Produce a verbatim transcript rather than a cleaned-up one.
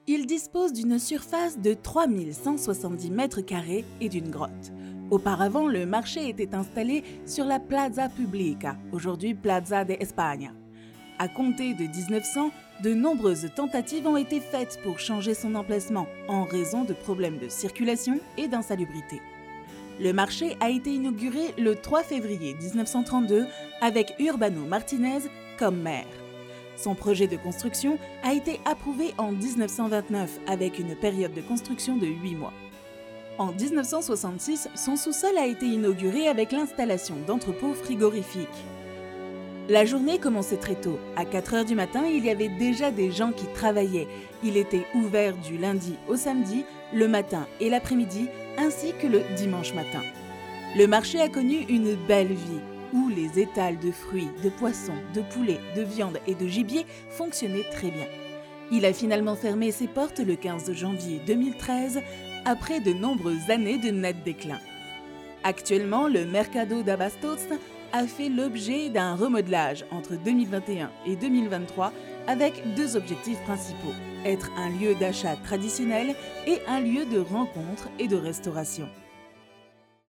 Il dispose d'une surface de trois mille cent soixante-dix mètres carrés et d'une grotte. Auparavant, le marché était installé sur la Plaza Publica, aujourd'hui Plaza de España. À compter de dix-neuf cents, de nombreuses tentatives ont été faites pour changer son emplacement en raison de problèmes de circulation et d'insalubrité. Le marché a été inauguré le trois février dix-neuf cent trente-deux avec Urbano Martínez comme maire. Son projet de construction a été approuvé en dix-neuf cent vingt-neuf avec une période de construction de huit mois. En dix-neuf cent soixante-six, son sous-sol a été inauguré avec l'installation d'entrepôts frigorifiques. La journée commençait très tôt. À quatre heures du matin, il y avait déjà des gens qui travaillaient. Il était ouvert du lundi au samedi, le matin et l'après-midi, ainsi que le dimanche matin. Le marché a connu une belle vie, où les étals de fruits, de poissons, de poulets, de viande et de gibier fonctionnaient très bien. Il a finalement fermé ses portes le quinze janvier deux mille treize, après de nombreuses années de net déclin. Actuellement, le Mercado d'Abastos a fait l'objet d'un remodelage entre deux mille vingt et un et deux mille vingt-trois avec deux objectifs principaux, être un lieu d'achat traditionnel et un lieu de rencontre et de restauration.